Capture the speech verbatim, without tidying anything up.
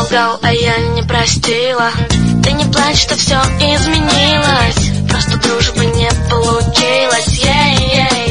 солгал, а я не простила. Ты не плачь, что все изменилось, просто дружбы не получилось. Yeah, yeah.